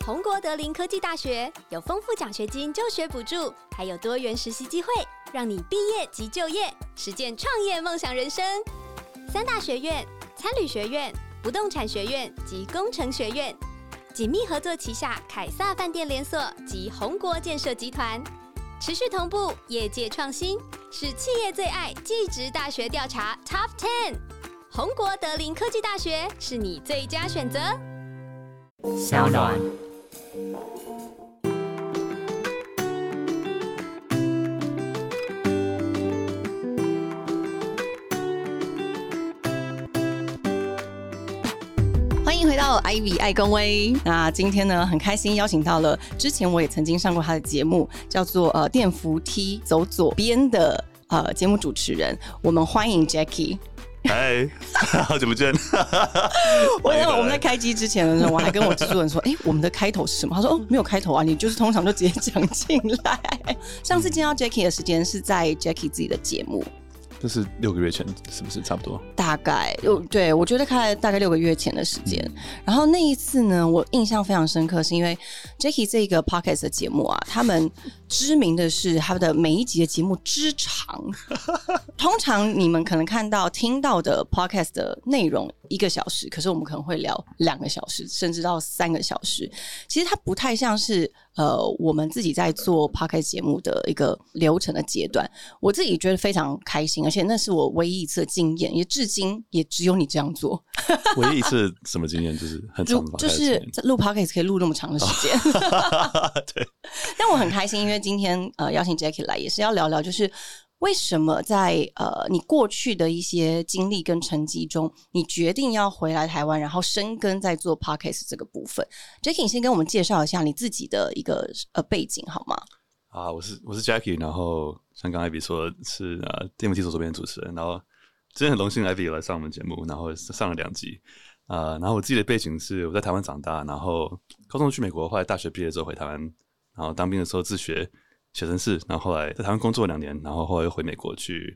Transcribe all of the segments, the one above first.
宏国德林科技大学有丰富奖学金、就学补助，还有多元实习机会，让你毕业即就业，实践创业梦想人生。三大学院、餐旅学院、不动产学院及工程学院紧密合作旗下凯撒饭店连锁及宏国建设集团，持续同步业界创新，是企业最爱技职大学调查 Top 10。宏国德林科技大学是你最佳选择。 小暖。 欢迎回到 Ivy 爱公威。那今天呢，很开心邀请到了之前我也曾经上过他的节目，叫做电扶梯走左边的节目主持人，我们欢迎 Jackie。 嗨，好久不见！ 我们在开机之前的时候，我还跟我制作人说：“我们的开头是什么？”他说：“没有开头啊，你就是通常就直接讲进来。”上次见到 Jackie 的时间是在 Jackie 自己的节目， 这是6个月前，是不是差不多？ 大概对，我觉得开了大概6个月前的时间。然后那一次呢，我印象非常深刻，是因为 Jackie 这个 podcast 的节目啊，他们知名的是他们的每一集的节目之长。通常你们可能看到、听到的 podcast 的内容1个小时，可是我们可能会聊2个小时，甚至到3个小时。其实它不太像是我们自己在做 podcast 节目的一个流程的阶段。我自己觉得非常开心，而且那是我唯一一次的经验，也至今也只有你这样做。 唯一一次什么经验？就是很长的， 就是录 podcast 可以录那么长的时间。 对。 但我很开心，因为今天邀请 Jackie 来，也是要聊聊，就是为什么在你过去的一些经历跟成绩中，你决定要回来台湾，然后深耕在做 podcast 这个部分。Jackie， 你先跟我们介绍一下你自己的一个背景好吗？ 我是 Jackie， 然后像刚才 Ivy 说的是电扶梯走左边的主持人，然后今天很荣幸 Ivy 来上我们节目，然后上了2集。然后我自己的背景是我在台湾长大，然后高中去美国，后来大学毕业之后回台湾，然后当兵的时候自学写程式，然后后来在台湾工作2年，然后后来又回美国去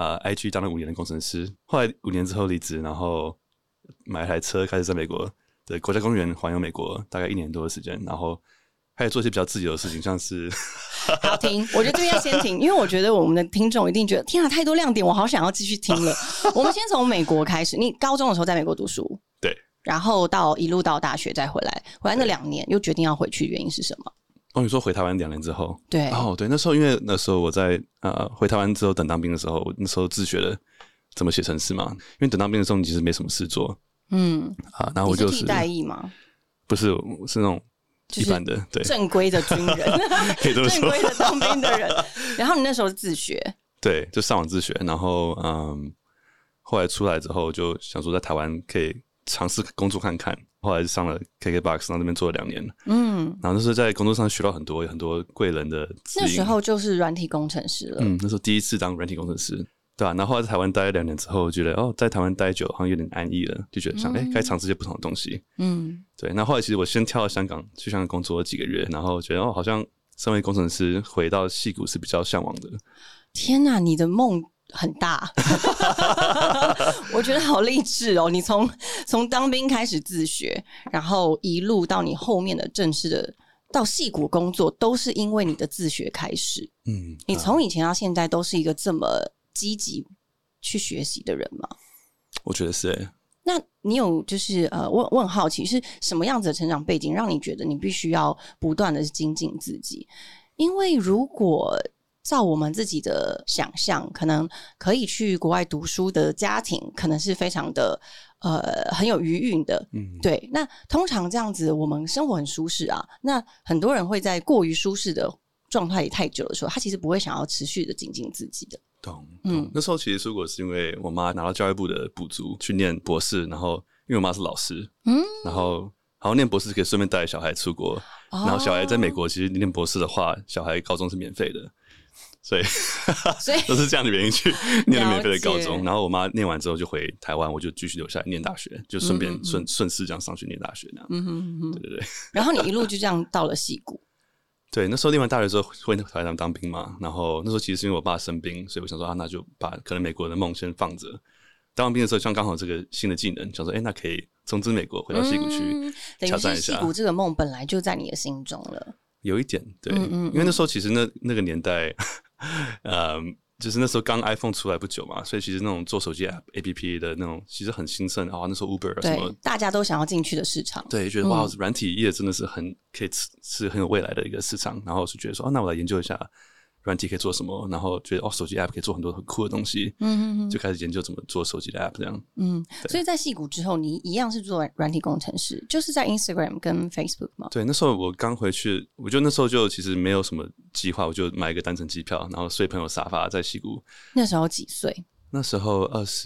IG 当了5年的工程师，后来5年之后离职，然后买一台车开始在美国的国家公园环游美国，大概1年多的时间，然后开始做一些比较自由的事情，像是好停，我觉得这边要先停，因为我觉得我们的听众一定觉得天啊，太多亮点，我好想要继续听了。我们先从美国开始，你高中的时候在美国读书， 对， 然后一路到大学再回来那2年又决定要回去，原因是什么？ 你说回台湾2年之后， 对， 对，那时候因为那时候我在回台湾之后等当兵的时候，我那时候自学了怎么写程式嘛，因为等当兵的时候你其实没什么事做，然后我就是你是替代役吗？ 不是，是那种一般的，对， 正规的军人， 可以这么说， 正规的当兵的人。然后你那时候自学，对， 就上网自学，然后后来出来之后就想说在台湾可以尝试工作看看。后来上了 KKBOX， 然后那边做了2年，然后那时候在工作上学到很多贵人的指引。 那时候就是软体工程师了， 那时候第一次当软体工程师，对吧？然后后来在台湾待了2年之后，觉得在台湾待久好像有点安逸了，就觉得想该尝试一些不同的东西，对。那后来其实我先跳到香港，去香港工作了几个月，然后觉得好像身为工程师回到矽谷是比较向往的。 天哪，你的梦很大。我觉得好励志哦！你从当兵开始自学，然后一路到你后面的正式的到矽谷工作，都是因为你的自学开始。你从以前到现在都是一个这么积极去学习的人吗？ 我觉得是那你有就是我很好奇是什么样子的成长背景让你觉得你必须要不断的精进自己？因为如果照我们自己的想象，可能可以去国外读书的家庭可能是非常的很有余韵的，对。那通常这样子我们生活很舒适啊，那很多人会在过于舒适的状态里太久的时候，他其实不会想要持续的精进自己的。 懂。那时候其实出国是因为我妈拿到教育部的补助去念博士，然后因为我妈是老师，然后好像念博士可以顺便带小孩出国，然后小孩在美国其实念博士的话，小孩高中是免费的，所以都是这样的原因去念了免费的高中。然后我妈念完之后就回台湾，我就继续留下来念大学，就顺便顺势这样上去念大学那样。对对对。然后你一路就这样到了矽谷。 对，那时候念完大学之后回台湾当兵嘛，然后那时候其实是因为我爸生病，所以我想说那就把可能美国的梦先放着， 当完兵的时候，像刚好这个新的技能，想说，那可以从美国回到矽谷去挑战一下。 等于是矽谷这个梦本来就在你的心中了。 有一点，对，因为那时候其实那个年代，就是那时候刚 iPhone 出来不久嘛，所以其实那种做手机 APP 的那种其实很兴盛啊。那时候 Uber 什么， 大家都想要进去的市场， 对，觉得哇，软体业真的是是很有未来的一个市场。然后是觉得说，那我来研究一下软体可以做什么，然后觉得手机 App 可以做很多很酷的东西，就开始研究怎么做手机的 App 这样。 所以在矽谷之后，你一样是做软体工程师，就是在 Instagram 跟 Facebook 吗？ 对，那时候我刚回去，我觉得那时候就其实没有什么计划，我就买一个单程机票，然后睡朋友沙发在矽谷。 那时候几岁？ 那时候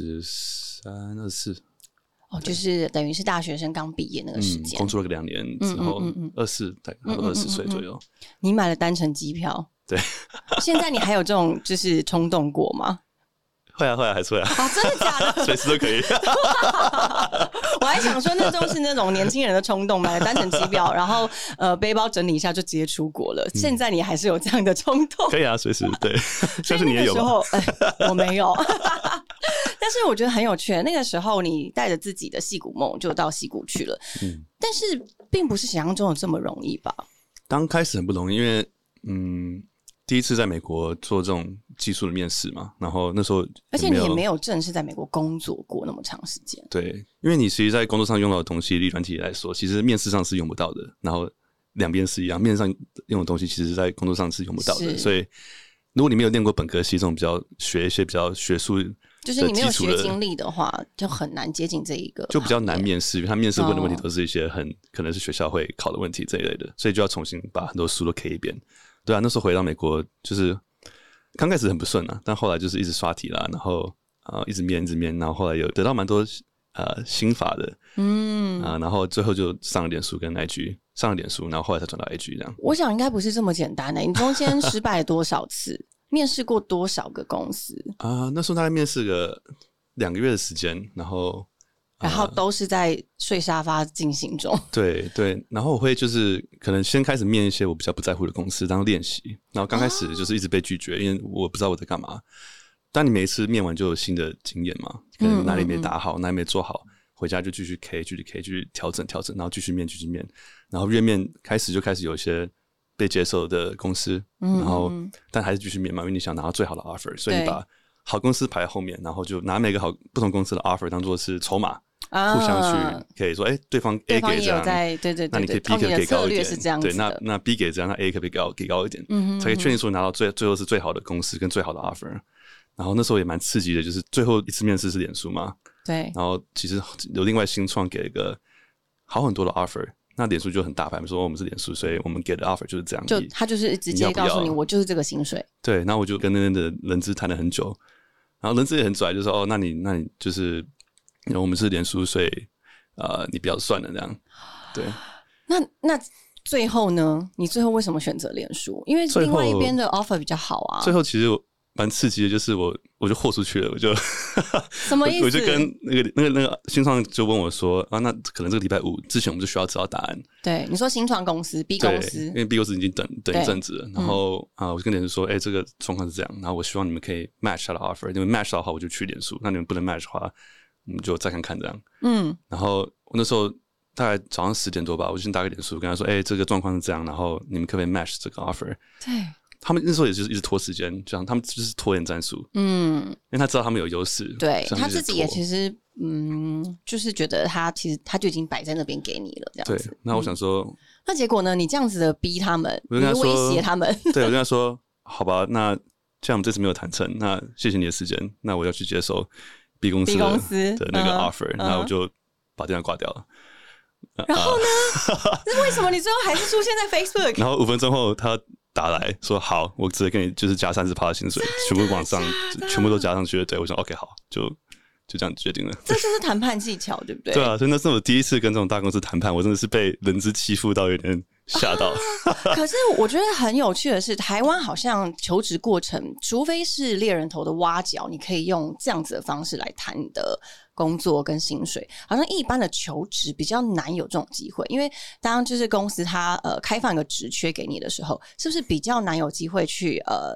23、24。 就是等于是大学生刚毕业那个时间， 工作了2年之后，24大概20岁左右。 你买了单程机票， 对。 现在你还有这种就是冲动过吗？ 会啊，还是会啊。 真的假的？ 随时都可以。 我还想说，那都是那种年轻人的冲动，买了单程机票，然后背包整理一下就直接出国了。现在你还是有这样的冲动？ 可以啊，随时对。相信你也有吧？ 我没有。但是我觉得很有趣，那个时候你带着自己的矽谷梦就到矽谷去了，但是并不是想象中的这么容易吧？ 刚开始很不容易，因为第一次在美国做这种技术的面试嘛，然后那时候而且你也没有正式在美国工作过那么长时间。 对，因为你其实在工作上用到的东西，以软体来说，其实面试上是用不到的，然后两边是一样，面试上用的东西其实在工作上是用不到的，所以如果你没有念过本科系这种学一些比较学术， 就是你没有学经历的话，就很难接近这一个， 就比较难面试，因为他面试问的问题都是一些可能是学校会考的问题这一类的，所以就要重新把很多书都 K 一遍。对啊，那时候回到美国就是刚开始很不顺啊，但后来就是一直刷题啦，然后一直面，然后后来有得到蛮多心法的，然后最后就上了脸书跟 IG， 上了脸书，然后后来才转到 IG 这样。 我想应该不是这么简单的，你中间失败了多少次？面试过多少个公司？ 那时候大概面试个2个月的时间，然后都是在睡沙发进行中。 对，然后我会就是可能先开始面一些我比较不在乎的公司当练习，然后刚开始就是一直被拒绝，因为我不知道我在干嘛。但你每一次面完就有新的经验嘛，可能哪里没打好，哪里没做好，回家就继续 K， 继续调整，然后继续面，然后越面开始有一些被接受的公司，然后但还是继续面嘛，因为你想拿到最好的 offer， 所以你把好公司排在后面，然后就拿每个不同公司的 offer 当做是筹码，互相去可以说，对方 A 给这样， 对， 那你可以 B 可以给高一点， 是这样子的， 对，那 B 给这样，那 A 可以给高一点，才可以确定说拿到最后是最好的公司跟最好的 offer。然后那时候也蛮刺激的，就是最后一次面试是脸书嘛， 对， 然后其实有另外新创给了一个好很多的 offer。那脸书就很大牌，说我们是脸书，所以我们给的 offer 就是这样。 就他就是直接告诉你，我就是这个薪水。 对，然后我就跟那边的人资谈了很久，然后人资也很拽，就说那你就是我们是脸书，所以你不要算了这样。对， 那最后呢？你最后为什么选择脸书？因为另外一边的 offer 比较好啊。 最后其实蛮刺激的，就是我就豁出去了，我就什么意思？ 我就跟那个新创就问我说那可能这个礼拜5之前我们就需要知道答案。 对，你说新创公司 B 公司， 因为 B 公司已经等一阵子了，然后我就跟脸书说，这个状况是这样，然后我希望你们可以 match 他的 offer， 因为 match 的话我就去脸书，那你们不能 match 的话，我们就再看看这样。然后我那时候大概早上10点多吧，我就先打给脸书跟他说，这个状况是这样，然后你们可不可以 match 这个 offer？ 对。 他们那时候也就是一直拖时间，这样他们就是拖延战术。因为他知道他们有优势， 对他自己也其实就是觉得他其实他就已经摆在那边给你了，这样子。 对，那我想说， 那结果呢？你这样子的逼他们， 我就跟他说威胁他们， 对我跟他说，好吧，那既然我们这次没有谈成，那谢谢你的时间，那我要去接受 B 公司的那个 offer，那我就把电话挂掉了。 然后呢？为什么你最后还是出现在 Facebook？ 然后5分钟后他打来说好，我直接跟你就是加30%的薪水，全部往上，全部都加上去了。对，我说 OK 好，就这样决定了。 这就是谈判技巧，对不对？ 对啊，所以那是我第一次跟这种大公司谈判，我真的是被人资欺负到有点吓到。 可是我觉得很有趣的是，台湾好像求职过程，除非是猎人头的挖角，你可以用这样子的方式来谈你的工作跟薪水，好像一般的求职比较难有这种机会，因为当就是公司它开放一个职缺给你的时候，是不是比较难有机会去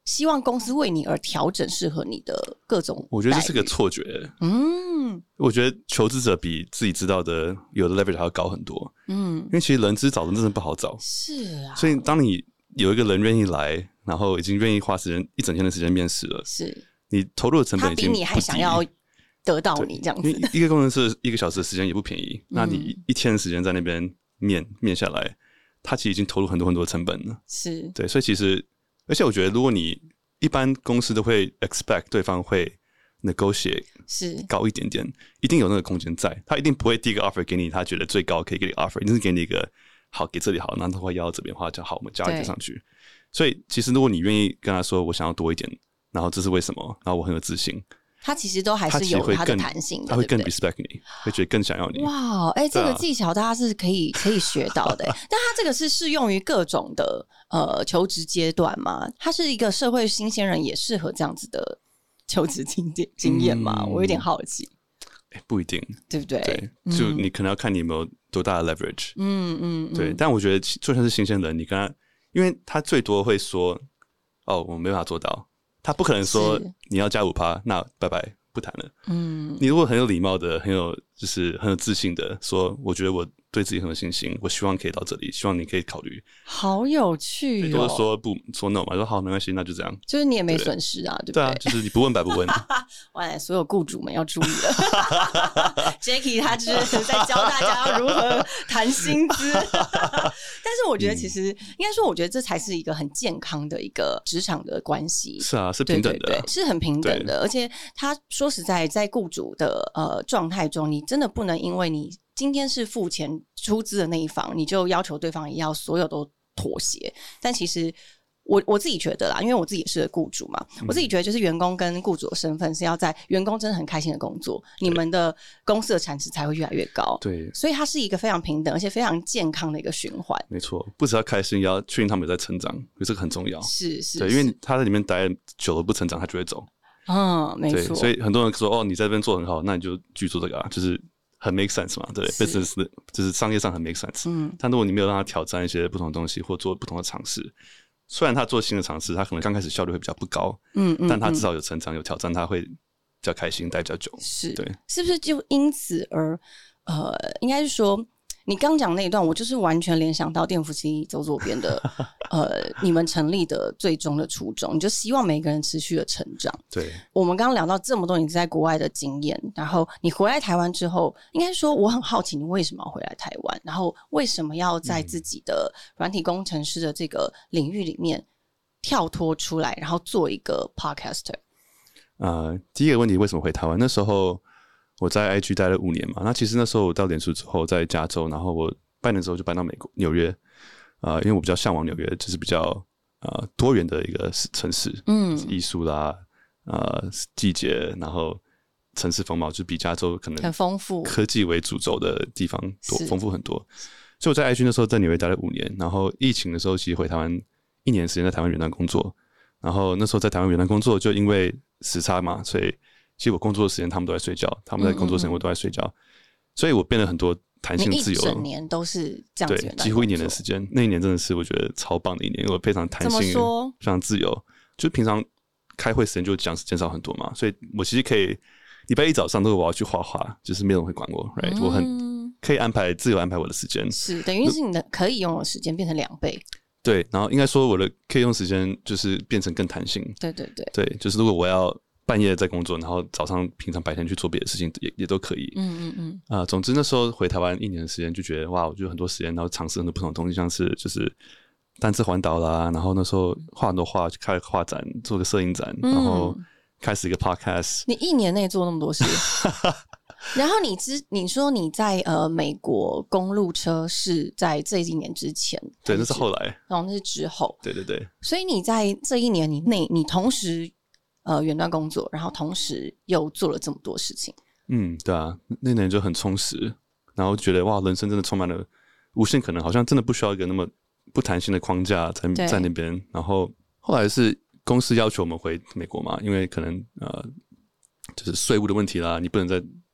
希望公司为你而调整适合你的各种待遇。 我觉得这是个错觉。我觉得求职者比自己知道的有的 leverage 还要高很多。因为其实人资找人真的不好找。 是啊。 所以当你有一个人愿意来，然后已经愿意花时间一整天的时间面试了， 是你投入的成本已经不低， 他比你还想要得到你这样子。 因为一个工程师1个小时的时间也不便宜，那你一天的时间在那边面下来，他其实已经投入很多很多成本了。 是对，所以其实，而且我觉得，如果你一般公司都会 expect 对方会 negotiate 是高一点点，一定有那个空间在，他一定不会第一个 offer 给你他觉得最高可以给你 offer， 一定是给你一个好，给这里好，然后他会要到这边的话就好，我们加一点上去。所以其实如果你愿意跟他说我想要多一点，然后这是为什么，然后我很有自信， 他其实都还是有他的弹性的， 他会更对不对 respect 你，会觉得更想要你。 哇，这个技巧大家是可以学到的。但他这个是适用于各种的求职阶段吗？他是一个社会新鲜人也适合这样子的求职经验吗？我有点好奇。 不一定，对不对？ 对，就你可能要看你有没有多大的 leverage。对。但我觉得就算是新鲜人，你跟他，因为他最多会说，哦，我没办法做到，他不可能说你要加5%，那拜拜不谈了。你如果很有礼貌的，很有自信的说，我觉得我对自己很有信心，我希望可以到这里，希望你可以考虑。 好有趣哦！ 就是说 no 嘛，说好没关系，那就这样。 就是你也没损失啊，对不对？ 对啊，就是你不问白不问。 哇，所有雇主们要注意了。Jacky 他就是在教大家要如何谈薪资。但是我觉得其实应该说，我觉得这才是一个很健康的一个职场的关系。 是啊，是平等的， 对，是很平等的。而且他说实在，在雇主的状态中，你真的不能因为你今天是付钱出资的那一方，你就要求对方也要所有都妥协。但其实我自己觉得啦，因为我自己也是雇主嘛，我自己觉得就是员工跟雇主的身份是要在员工真的很开心的工作，你们的公司的产值才会越来越高。对，所以它是一个非常平等而且非常健康的一个循环。 没错，不只要开心，也要确定他们有在成长，因为这个很重要。 是， 对，因为他在里面待久了不成长，他就会走。 没错。 所以很多人说，哦，你在这边做很好，那你就继续做这个啊，就是很 make sense 嘛，对 ，business 就是商业上很 make sense。但如果你没有让他挑战一些不同的东西，或做不同的尝试，虽然他做新的尝试，他可能刚开始效率会比较不高，但他至少有成长、有挑战，他会比较开心，待比较久。 是， 对， 是不是就因此而应该是说，你刚讲那一段，我就是完全联想到电扶梯走左边的你们成立的最终的初衷，你就希望每个人持续的成长。 对， 我们刚刚聊到这么多你在国外的经验，然后你回来台湾之后，应该说我很好奇你为什么要回来台湾，然后为什么要在自己的软体工程师的这个领域里面跳脱出来，然后做一个 podcaster。 第一个问题，为什么回台湾？那时候我在 IG 待了5年嘛，那其实那时候我到脸书之后，在加州，然后我半年之后就搬到美国纽约，因为我比较向往纽约，就是比较多元的一个城市，艺术啦，季节，然后城市风貌，就比加州可能很丰富， 科技为主轴的地方多丰富很多。所以我在 IG 那时候在纽约待了5年，然后疫情的时候其实回台湾1年时间在台湾远端工作，然后那时候在台湾远端工作就因为时差嘛，所以其实我工作的时间他们都在睡觉，他们在工作时间我都在睡觉，所以我变得很多弹性自由。 你一整年都是这样子， 对，几乎1年的时间。那1年真的是我觉得超棒的1年，因为我非常弹性，非常自由。就平常开会时间就减少很多嘛，所以我其实可以礼拜1早上如果我要去画画，就是没有人会管我 ，right？我很可以自由安排我的时间， 是等于是你的可以用的时间变成2倍。 对，然后应该说我的可以用时间就是变成更弹性。 对， 就是如果我要半夜在工作，然后早上平常白天去做别的事情也都可以。总之那时候回台湾1年的时间，就觉得哇，我就很多时间，然后尝试很多不同的东西，像是就是单车环岛啦，然后那时候画很多画，去开画展，做个摄影展，然后开始一个 podcast。 你1年内做那么多事。然后你说你在美国公路车是在这1年之前， 对，那是后来， 那是之后， 对。 所以你在这1年内，你同时远端工作，然后同时又做了这么多事情。 对啊，那年就很充实，然后觉得哇，人生真的充满了无限可能，好像真的不需要一个那么不弹性的框架在那边。然后后来是公司要求我们回美国嘛，因为可能就是税务的问题啦，你不能再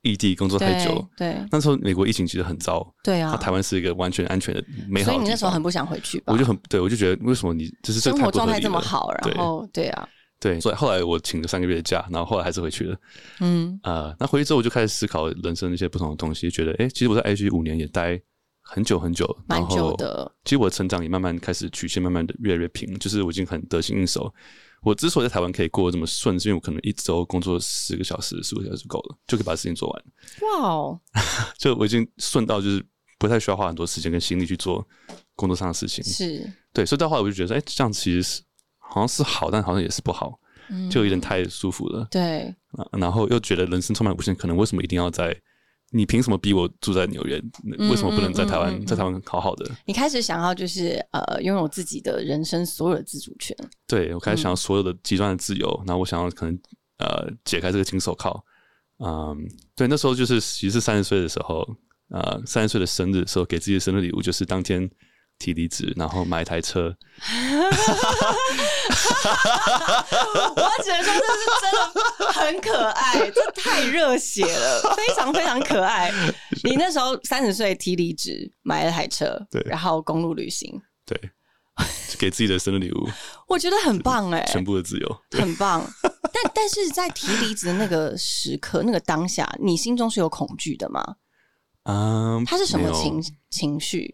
异地工作太久， 对， 那时候美国疫情其实很糟， 对啊， 台湾是一个完全安全的美好的地方， 所以你那时候很不想回去吧？ 我就觉得为什么你就是生活状态这么好，然后对啊。 对，所以后来我请了3个月的假，然后后来还是回去了。那回去之后我就开始思考人生一些不同的东西，觉得其实我在 IG 5年也待很久很久， 蛮久的。 其实我的成长也慢慢开始曲线慢慢的越来越平，就是我已经很得心应手。我之所以在台湾可以过得这么顺，是因为我可能一周工作10个小时、15个小时就够了，就可以把事情做完。 哇哦！ 就我已经顺到就是不太需要花很多时间跟心力去做工作上的事情。 是， 对，所以到后来我就觉得，这样其实是好像是好，但好像也是不好，就有点太舒服了。 对， 然后又觉得人生充满无限可能，为什么一定要在？你凭什么逼我住在纽约？为什么不能在台湾？在台湾好好的？ 你开始想要就是拥有自己的人生所有的自主权。 对，我开始想要所有的极端的自由，然后我想要可能解开这个金手铐。对，那时候就是其实是30岁的时候，30岁的生日的时候，给自己的生日礼物就是当天提离职，然后买一台车。 我只能说这是真的很可爱，这太热血了，非常非常可爱。你那时候30岁提离职，买了台车， 对， 然后公路旅行， 对，给自己的生日礼物， 我觉得很棒全部的自由， 很棒。但是在提离职的那个时刻，那个当下，你心中是有恐惧的吗？它是什么情绪？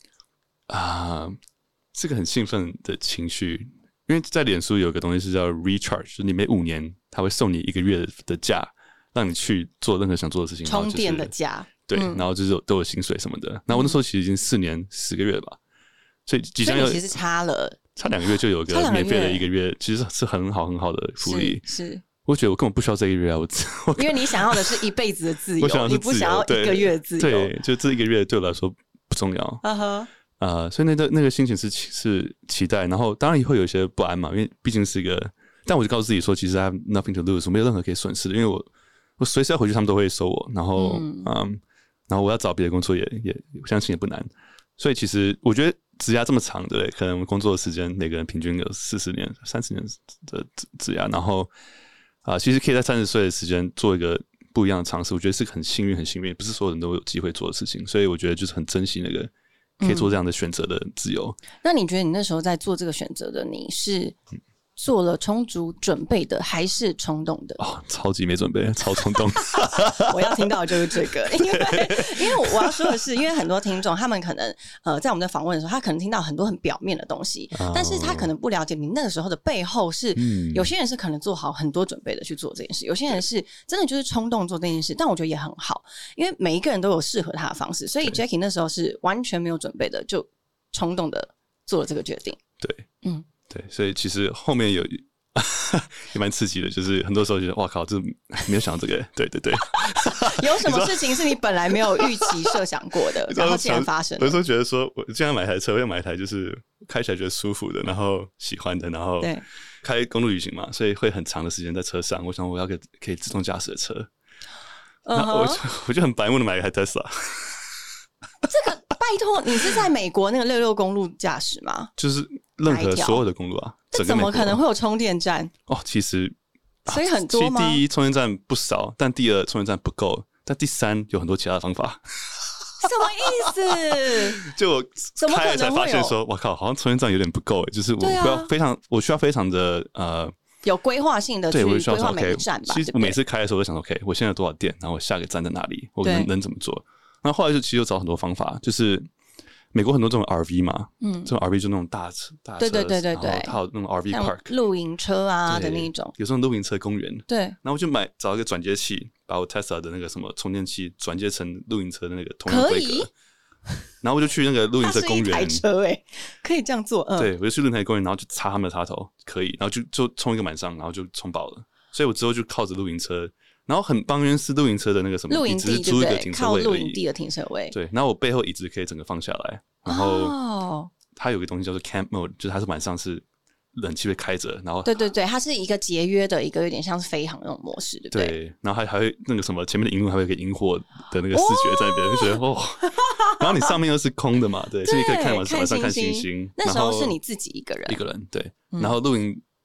是个很兴奋的情绪，因为在脸书有一个东西是叫 recharge， 就是你每5年他会送你1个月的假，让你去做任何想做的事情， 充电的假， 对，然后就是都有薪水什么的。那我那时候其实已经4年10个月了吧，所以即将其实差2个月就有一个免费的1个月，其实是很好很好的福利。 是， 我觉得我根本不需要这1个月啊， 因为你想要的是一辈子的自由，你不想要 1 个月的自由。 对，就这1个月对我来说不重要。所以那个心情是期待，然后当然也会有一些不安嘛，因为毕竟是一个，但我就告诉自己说，其实 I have nothing to lose， 我没有任何可以损失的，因为我随时要回去，他们都会收我，然后然后我要找别的工作也相信也不难，所以其实我觉得职涯这么长，对不对？可能我们工作的时间每个人平均有40年、30年的职涯，然后其实可以在30岁的时间做一个不一样的尝试，我觉得是很幸运，不是所有人都有机会做的事情，所以我觉得就是很珍惜那个。可以做这样的选择的自由。 那你觉得你那时候在做这个选择的你是做了充足准备的还是冲动的？ 超级没准备，超冲动。 我要听到的就是这个，因为我要说的是，因为很多听众他们可能在我们的访问的时候，他可能听到很多很表面的东西，但是他可能不了解你那个时候的背后是，有些人是可能做好很多准备的去做这件事，有些人是真的就是冲动做这件事，但我觉得也很好，因为每一个人都有适合他的方式，所以 Jackie 那时候是完全没有准备的，就冲动的做了这个决定。 对，对，所以其实后面也蛮刺激的，就是很多时候觉得哇靠，这没有想到这个，对对对。 有什么事情是你本来没有预期设想过的，然后竟然发生了？ 有时候觉得说，我既然买台车，我要买一台就是开起来觉得舒服的，然后喜欢的，然后开公路旅行嘛，所以会很长的时间在车上。我想我要个可以自动驾驶的车，那我就很白目的买一台 Tesla。 这个拜托，你是在美国那个66公路驾驶吗？ 就是任何所有的公路啊， 这怎么可能会有充电站？ 其实所以很多吗？ 第一充电站不少，但第2充电站不够，但第3有很多其他的方法。 什么意思？ 就我开了才发现说，我靠，好像充电站有点不够，就是我需要非常的有规划性的去规划每一站吧。 其实我每次开的时候，我就想说 ，OK， 我现在有多少电，然后我下个站在哪里，我能怎么做？那后来就其实有找很多方法，就是美国很多这种 RV 嘛，这种 RV 就那种大车， 对， 还有那种 RV park 露营车啊的那种， 有这种露营车公园。 对， 然后我就找一个转接器，把我 Tesla 的那个什么充电器转接成露营车的那个同样规格。然后我就去那个露营车公园， 它是一台车可以这样做。 对，我就去露营车公园，然后就插他们的插头，可以，然后就充一个晚上，然后就充饱了。所以我之后就靠着露营车。然后很帮人是露营车的那个什么椅子，租一个停车位而已， 靠露营地的停车位。 对，然后我背后椅子可以整个放下来，然后它有个东西叫做 Camp Mode， 就是它是晚上是冷气会开着，然后对，它是一个节约的一个有点像是飞航那种模式，对不对？对， 然后还会那个什么前面的荧幕还会有一个萤火的那个视觉在那边，就觉得然后你上面又是空的嘛，对，所以你可以晚上看星星。 那时候是你自己一个人， 对，然后露营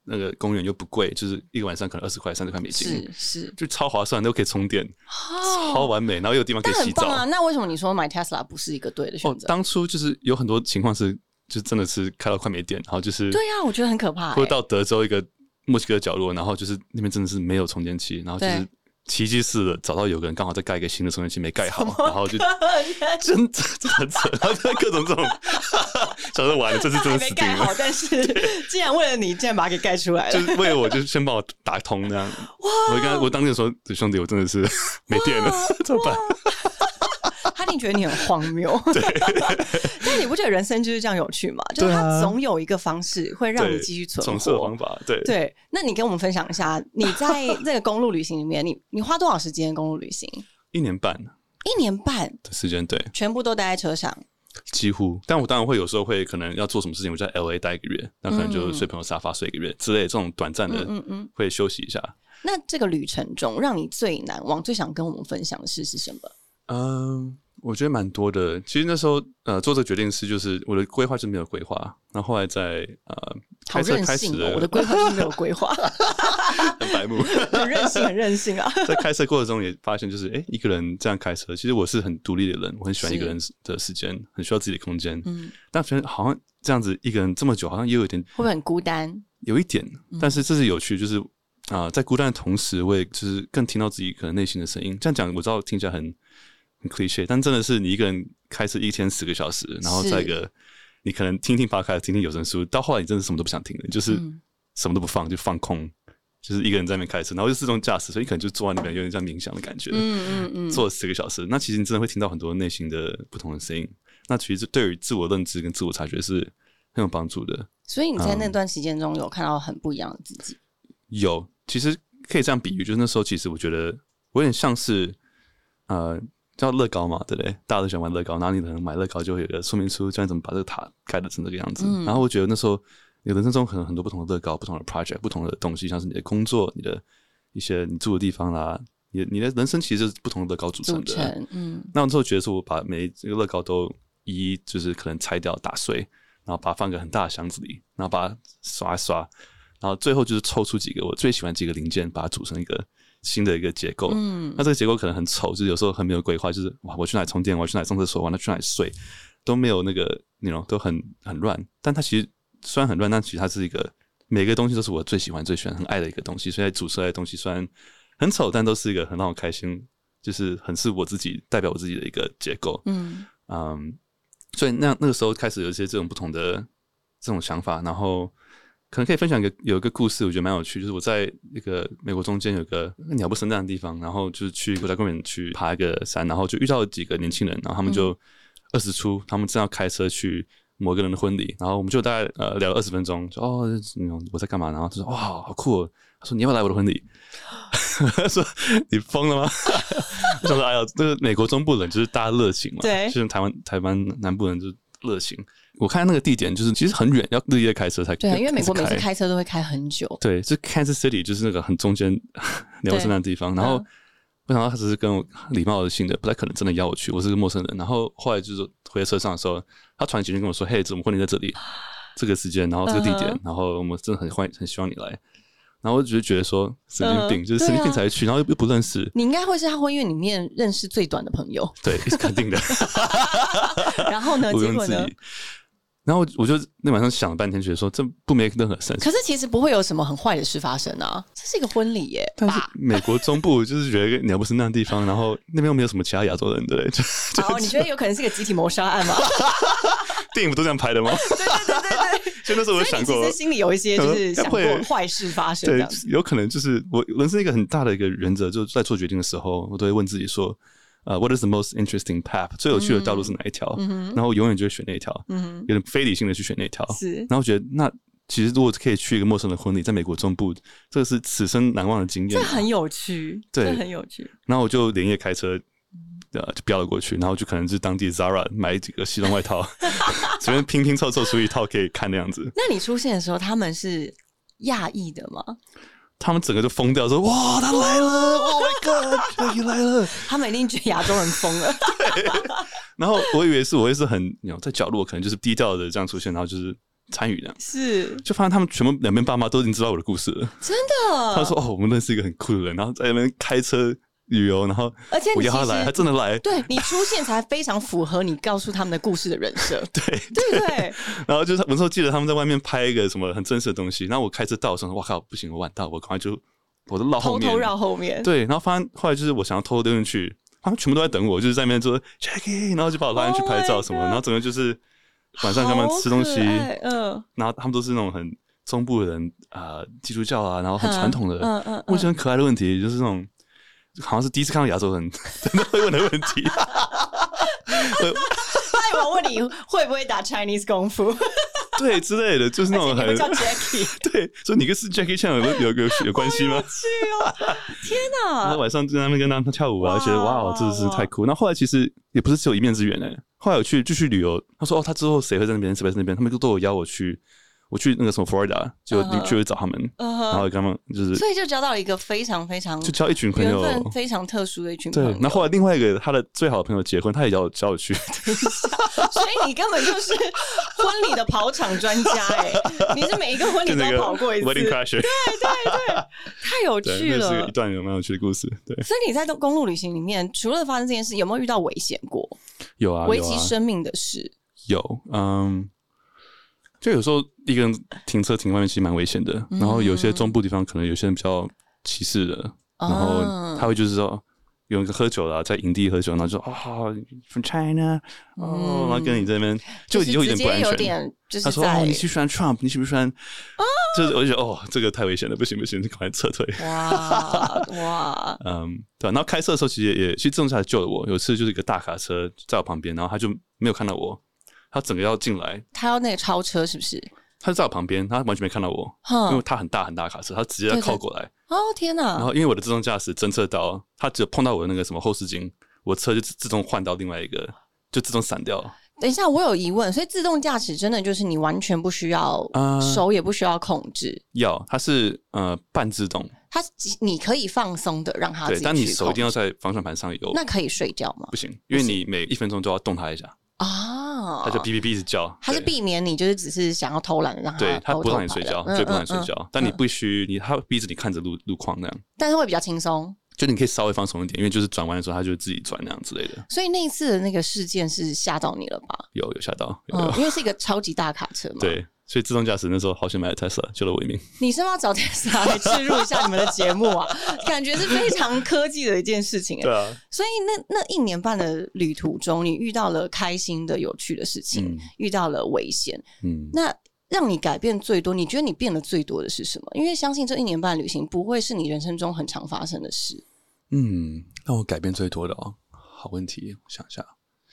那个公园又不贵，就是一个晚上可能20块30块美金， 是就超划算，都可以充电，超完美，然后又有地方可以洗澡啊。那为什么你说买 Tesla 不是一个对的选择？ 当初就是有很多情况是，就真的是开到快没电，然后就是对啊，我觉得很可怕。 或者到德州一个墨西哥的角落，然后就是那边真的是没有充电器，然后就是奇迹似的找到有个人刚好在盖一个新的充电器没盖好，然后就真的很扯，然后就各种这种想说完了，这次真的死定了。 还没盖好，但是竟然为了你，竟然把它给盖出来了， 就是为了我，就先帮我打通这样。我当时说，兄弟，我真的是没电了，怎么办？ 他一定觉得你很荒谬。对，但你不觉得人生就是这样有趣吗？就是他总有一个方式会让你继续存活， 总是有方法。 对，那你跟我们分享一下，你在这个公路旅行里面，你花多少时间公路旅行 ？1年半。 1年半的时间，对， 全部都待在车上。 几乎，但我当然会有时候会可能要做什么事情，我在 LA 待1个月，那可能就睡朋友沙发睡1个月之类的，这种短暂的会休息一下。 那这个旅程中，让你最难忘、最想跟我们分享的事是什么？ 我觉得蛮多的。其实那时候做这个决定是，就是我的规划是没有规划，然后后来在开车开始我的规划是没有规划， 很白目， 很任性啊！ 在开车过程中也发现，就是一个人这样开车，其实我是很独立的人，我很喜欢一个人的时间，很需要自己的空间。但觉得好像这样子一个人这么久，好像也有一点， 会不会很孤单？ 有一点，但是这是有趣，就是在孤单的同时，我也就是更听到自己可能内心的声音。这样讲我知道听起来很 cliché， 但真的是你一个人开车一天10个小时，然后在一个你可能听听 podcast 听听有声书，到后来你真的什么都不想听了，就是什么都不放，就放空，就是一个人在那边开车，然后就自动驾驶，所以你可能就坐在那边有点像冥想的感觉。坐了10个小时，那其实你真的会听到很多内心的不同的声音，那其实对于自我认知跟自我察觉是很有帮助的。 所以你在那段时间中有看到很不一样的自己？ 有，其实可以这样比喻，就是那时候其实我觉得我有点像是叫乐高嘛，对不对？大家都喜欢玩乐高，然后你可能买乐高就会有个说明书，教你怎么把这个塔盖得成这个样子。然后我觉得那时候你人生中可能很多不同的乐高、不同的 project、不同的东西，像是你的工作、你的一些你住的地方啦，你的人生其实就是不同的乐高组成的。那我之后觉得说，我把每一个乐高都一一就是可能拆掉、打碎，然后把它放个很大的箱子里，然后把它刷一刷，然后最后就是抽出几个我最喜欢几个零件，把它组成一个新的一个结构。那这个结构可能很丑，就是有时候很没有规划，就是哇，我去哪里充电，我去哪里上厕所，我去哪里睡，都没有那个都很乱。但它其实虽然很乱，但其实它是一个每个东西都是我最喜欢、很爱的一个东西。所以组出来的东西虽然很丑，但都是一个很让我开心，就是很是我自己代表我自己的一个结构。所以那个时候开始有一些这种不同的这种想法，然后可能可以分享有一个故事，我觉得蛮有趣，就是我在那个美国中间有个鸟不生蛋的地方，然后就是去国家公园去爬一个山，然后就遇到了几个年轻人，然后他们就20出，他们正要开车去某个人的婚礼，然后我们就大概聊了20分钟，就我在干嘛，然后他说哇好酷哦，他说你要不要来我的婚礼？他说你疯了吗？我想说哎呀，这个美国中部人就是大家热情嘛， 对， 就是台湾南部人就是热情。我看那个地点就是其实很远，要日夜开车才对，因为美国每次开车都会开很久。 对，就 Kansas City 就是那个很中间鸟不生蛋的地方。然后没想到他只是跟我礼貌性的，不太可能真的邀我去，我是个陌生人。然后后来就是回车上的时候，他传简讯跟我说：“嘿，我们婚礼在这里，这个时间，然后这个地点，然后我们真的很希望你来。”然后我就觉得说神经病，就是神经病才去，然后又不认识。 你应该会是他婚宴里面认识最短的朋友。 对，是肯定的。 然后呢？结果呢？ 然后我就那晚上想了半天，觉得说这不 make 任何 sense。 可是其实不会有什么很坏的事发生啊，这是一个婚礼耶。 但是美国中部就是觉得鸟不生蛋的地方，然后那边又没有什么其他亚洲人，对不对？ 哦，你觉得有可能是个集体谋杀案吗？ 电影不都这样拍的吗？ 对。 所以那时候我想过， 其实心里有一些就是想过坏事发生。 对，有可能就是我人生一个很大的一个原则，就是在做决定的时候，我都会问自己说。What is the most interesting path？ 最有趣的道路是哪一条？然后我永远就会选那一条，有点非理性的去选那一条。然后我觉得，那其实如果可以去一个陌生的婚礼，在美国中部，这个是此生难忘的经验。 这很有趣， 对， 这很有趣。 然后我就连夜开车，就飙了过去，然后就可能是当地 Zara 买几个西装外套，随便拼拼凑凑出一套可以看的样子。 那你出现的时候，他们是讶异的吗？ 他们整个就疯掉，说：“哇，他来了 ！Oh my god， 你来了！” 他们一定觉得亚洲人疯了。 对。然后我以为是很在角落，可能就是低调的这样出现，然后就是参与的， 是就发现他们全部两边爸妈都已经知道我的故事了， 真的。 他说我们认识一个很酷的人，然后在那边开车旅游，然后而且我邀他来，他真的来， 对你出现才非常符合你告诉他们的故事的人设， 对对不对？ 然后就是我那时候记得他们在外面拍一个什么很真实的东西，然后我开车到的时候，哇靠，不行，我晚到，我赶快就我都绕后面， 偷偷绕后面， 对，然后发现后来就是我想要偷偷溜进去，他们全部都在等我，就是在那边说 Jackie， 然后就把我拉进去拍照什么，然后整个就是晚上跟他们吃东西，然后他们都是那种很中部的人基督教啊，然后很传统的，我觉得很可爱的问题，就是那种好像是第一次看到亚洲人真的会问的问题。 他以为我问你会不会打 Chinese 功夫， 对之类的，就是那种很叫 Jackie， 对，所以你跟是 Jackie Chan 有关系吗？ 有趣哦！天哪！ 然后晚上就在那边跟他们跳舞啊，觉得哇，这是太酷。那后来其实也不是只有一面之缘哎，后来我去继续旅游，他说他之后谁会在那边，谁会在那边，他们都有邀我去。我去那个什么 Florida 就去找他们，然后跟他们就是， 所以就交到了一个非常非常就交一群朋友， 缘分非常特殊的一群朋友。 对，然后后来另外一个他的最好的朋友结婚，他也叫我去。 等一下，所以你根本就是婚礼的跑场专家哎，你是每一个婚礼都要跑过一次 ，Wedding Crasher。 对，太有趣了， 这是一段蛮有趣的故事。对， 所以你在公路旅行里面，除了发生这件事，有没有遇到危险过？ 有啊， 危及生命的事。 有，就有时候一个人停车停外面其实蛮危险的，然后有些中部地方可能有些人比较歧视的，然后他会就是说有人喝酒了，在营地喝酒，然后就from China，然后跟你这边就有点不安全。他说你喜不喜欢 Trump？ 你喜不喜欢？就是我就觉得这个太危险了，不行，赶快撤退。 哇， 对。然后开车的时候其实自动驾驶救了我。有一次就是一个大卡车在我旁边，然后他就没有看到我。他整个要进来， 他要那个超车是不是？ 他就在我旁边，他完全没看到我，因为他很大很大的卡车，他直接要靠过来。 哦天哪！ 然后因为我的自动驾驶侦测到，他只有碰到我的那个什么后视镜，我的车就自动换到另外一个，就自动闪掉。 等一下，我有疑问，所以自动驾驶真的就是你完全不需要手也不需要控制？它是半自动，你可以放松的让它自己去控制， 但你手一定要在方向盘上有。 那可以睡觉吗？ 不行，因为你每1分钟都要动它一下。它就哔哔哔一直叫， 它是避免你就是只是想要偷懒让它， 对，它不让你睡觉，就不让你睡觉，但你必须它会逼着你看着路况那样， 但是会比较轻松， 就你可以稍微放松一点，因为就是转弯的时候它就自己转那样之类的。 所以那一次的那个事件是吓到你了吧？ 有吓到， 因为是一个超级大卡车嘛。 对，所以自动驾驶那时候好险买了 Tesla， 救了我一命。 你是不是要找 Tesla 来置入一下你们的节目啊？感觉是非常科技的一件事情。 对啊。 所以那1年半的旅途中，你遇到了开心的、有趣的事情，遇到了危险。那让你改变最多，你觉得你变得最多的是什么？因为相信这1年半旅行不会是你人生中很常发生的事。 让我改变最多的好问题，我想一下。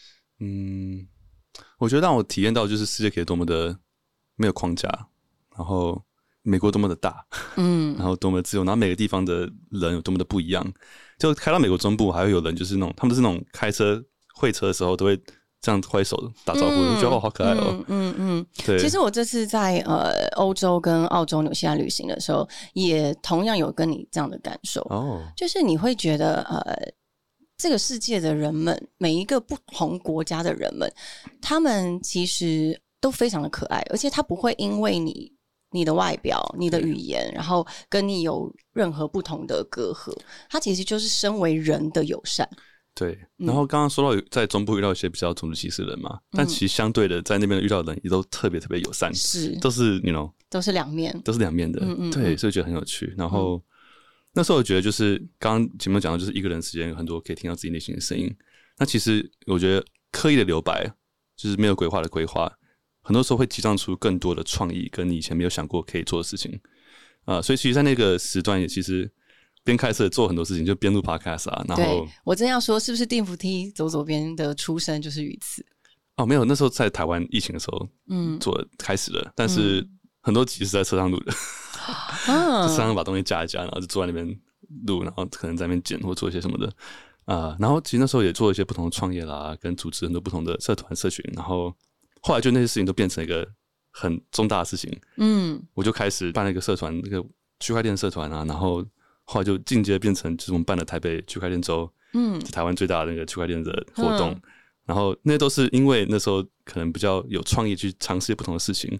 我觉得让我体验到就是世界可以多么的没有框架，然后美国多么的大，然后多么的自由，然后每个地方的人有多么的不一样。就开到美国中部，还会有人就是那种他们是那种开车会车的时候都会这样挥手打招呼，我觉得好可爱哦。对。其实我这次在欧洲跟澳洲、纽西兰旅行的时候，也同样有跟你这样的感受。就是你会觉得这个世界的人们，每一个不同国家的人们，他们其实都非常的可爱，而且他不会因为你的外表、你的语言，然后跟你有任何不同的隔阂，他其实就是身为人的友善。 对，然后刚刚说到在中部遇到一些比较种族歧视的人嘛，但其实相对的，在那边遇到的人也都特别特别友善，都是都是两面的，对，所以觉得很有趣。然后那时候我觉得就是刚刚前面讲的，就是一个人时间有很多可以听到自己内心的声音。那其实我觉得刻意的留白，就是没有规划的规划，很多时候会激荡出更多的创意，跟你以前没有想过可以做的事情。所以其实，在那个时段也其实。边开车做很多事情，就边录 podcast 啊。然后我真要说，是不是电扶梯走左边的出生就是于此？ 没有，那时候在台湾疫情的时候，开始了。但是很多集是在车上录的，就车上把东西架一架，然后就坐在那边录，然后可能在那边剪或做一些什么的然后其实那时候也做一些不同的创业啦，跟组织很多不同的社团社群。然后后来就那些事情都变成一个很重大的事情。我就开始办了一个社团，那个区块链社团啊，然后。后来就进阶变成就是我们办的台北区块链周，是台湾最大的那个区块链的活动。然后那都是因为那时候可能比较有创意去尝试不同的事情，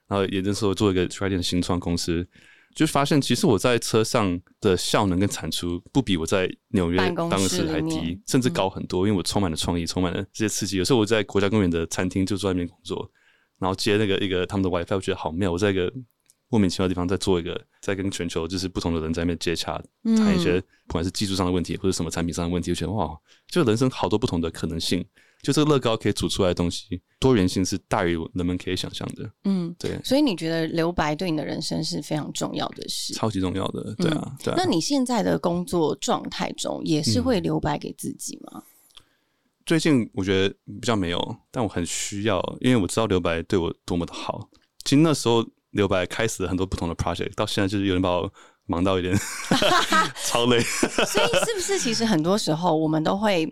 然后也那时候做一个区块链的新创公司，就发现其实我在车上的效能跟产出不比我在纽约办公室还低，甚至高很多，因为我充满了创意，充满了这些刺激。有时候我在国家公园的餐厅就坐在那边工作，然后接那个一个他们的 WiFi， 我觉得好妙。我在一个莫名其妙的地方在跟全球就是不同的人在那边接洽，谈一些不管是技术上的问题或者什么产品上的问题，我觉得哇，就人生好多不同的可能性。就这个乐高可以煮出来的东西，多元性是大于人们可以想象的。对。 所以你觉得留白对你的人生是非常重要的事， 超级重要的，对啊。 那你现在的工作状态中也是会留白给自己吗？ 最近我觉得比较没有，但我很需要，因为我知道留白对我多么的好。其实那时候留白开始了很多不同的 project， 到现在就是有点把我忙到一点超累。 所以是不是其实很多时候我们都会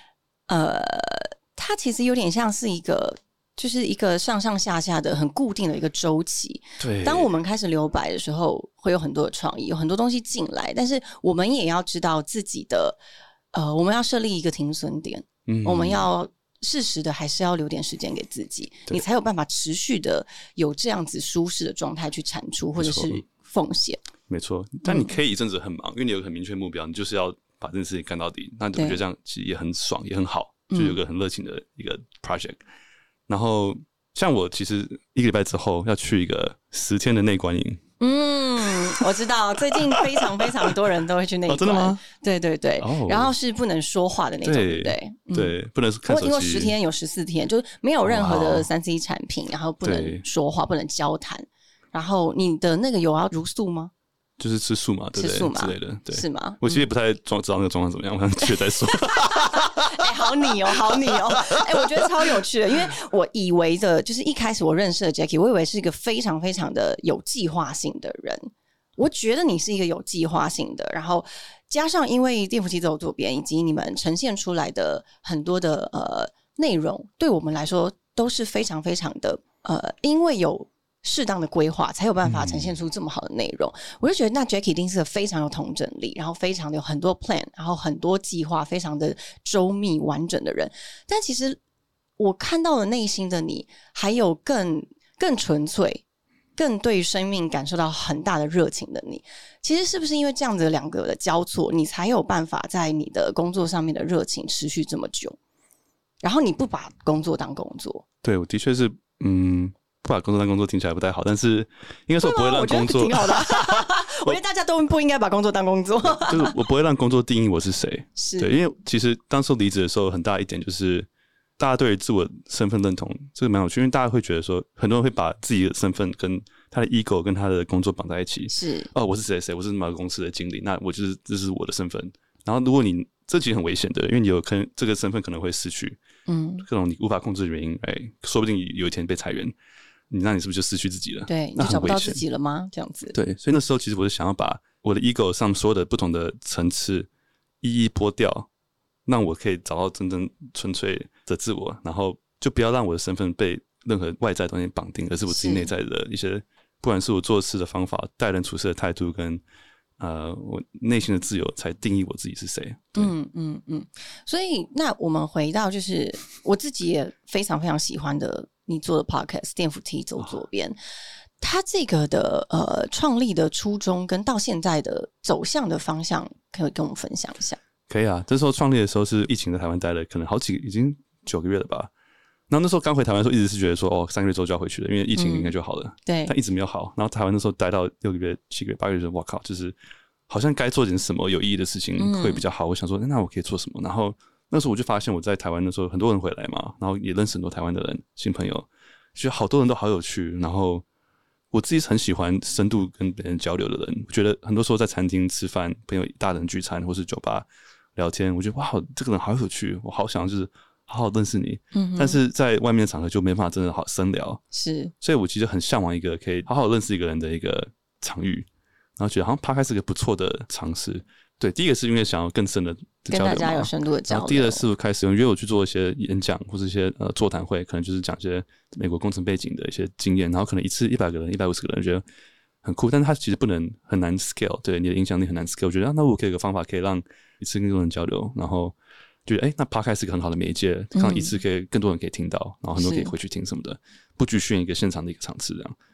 它其实有点像是就是一个上上下下的很固定的一个周期。 对， 当我们开始留白的时候，会有很多的创意，有很多东西进来，但是我们也要知道自己的我们要设立一个停损点，我们要适时的还是要留点时间给自己，你才有办法持续的有这样子舒适的状态去产出或者是奉献。没错，但你可以一阵子很忙，因为你有个很明确目标，你就是要把这件事情干到底，那我觉得这样其实也很爽，也很好。就有个很热情的一个 project，然后像我其实1个礼拜之后要去一个10天的内观营。 我知道最近非常非常多人都会去内观。 真的吗？ 对对对，然后是不能说话的那种，对不对？ 对，不能看手机。 我听过10天有14天，就是没有任何的3C 产品，然后不能说话，不能交谈。然后你的那个有要茹素吗？ 就是吃素嘛，对不对？吃素嘛之类的，对，是吗？我其实也不太知道那个状况怎么样，我想去了再说。 好你哦，好你哦！我觉得超有趣的，因为我以为的就是一开始我认识的 Jackie， 我以为是一个非常非常的有计划性的人。我觉得你是一个有计划性的，然后加上因为电扶梯走左边以及你们呈现出来的很多的内容，对我们来说都是非常非常的因为有适当的规划才有办法呈现出这么好的内容。我就觉得那 Jackie 一定是个非常有统整力，然后非常的有很多 plan， 然后很多计划，非常的周密完整的人。但其实我看到了内心的你还有更纯粹，更对生命感受到很大的热情的你。其实是不是因为这样子两个的交错，你才有办法在你的工作上面的热情持续这么久，然后你不把工作当工作？对，我的确是不把工作当工作听起来不太好，但是应该说我不会让工作，我觉得挺好的。我觉得大家都不应该把工作当工作， 就是我不会让工作定义我是谁。是对，因为其实当时离职的时候，很大一点就是大家对于自我身份认同这个蛮有趣，因为大家会觉得说，很多人会把自己的身份跟他的 ego 跟他的工作绑在一起。是我是谁谁，我是某个公司的经理，那我就是这是我的身份。然后如果你这其实很危险的，因为你有可能这个身份可能会失去，各种你无法控制的原因，说不定有一天被裁员。那你是不是就失去自己了？对，你就找不到自己了吗？这样子。对，所以那时候其实我是想要把我的 ego 上所有的不同的层次一一剥掉，让我可以找到真正纯粹的自我，然后就不要让我的身份被任何外在的东西绑定，而是我自己内在的一些，不管是我做事的方法、待人处事的态度跟我内心的自由，才定义我自己是谁。所以那我们回到就是我自己也非常非常喜欢的你做的 podcast 电扶梯走左边，它这个的创立的初衷跟到现在的走向的方向，可以跟我们分享一下？可以啊，这时候创立的时候是疫情在台湾待了可能已经9个月了吧。然后那时候刚回台湾的时候，一直是觉得说3个月之后就要回去了，因为疫情应该就好了。对，但一直没有好。然后台湾那时候待到6个月、7个月、8个月，哇靠，就是好像该做点什么有意义的事情会比较好。我想说，那我可以做什么？然后那时候我就发现我在台湾的时候，很多人回来嘛，然后也认识很多台湾的人、新朋友，觉得好多人都好有趣。然后我自己是很喜欢深度跟别人交流的人，我觉得很多时候在餐厅吃饭、朋友大人聚餐或是酒吧聊天，我觉得哇，这个人好有趣，我好想就是好好认识你。但是在外面的场合就没办法真的好深聊。是，所以我其实很向往一个可以好好认识一个人的一个场域，然后觉得好像Podcast是一个不错的尝试。对，第一个是因为想要更深的交流嘛，跟大家有深度的交流。然后第二个是开始约我去做一些演讲或者一些座谈会，可能就是讲一些美国工程背景的一些经验，然后可能一次100个人、150个人，觉得很酷，但是它其实很难 scale， 对你的影响力很难 scale。我觉得那我可以有个方法可以让一次更多人交流，然后觉得那 Podcast 是一个很好的媒介，可能一次可以更多人可以听到，然后很多人可以回去听什么的，不局限一个现场的一个场次这样。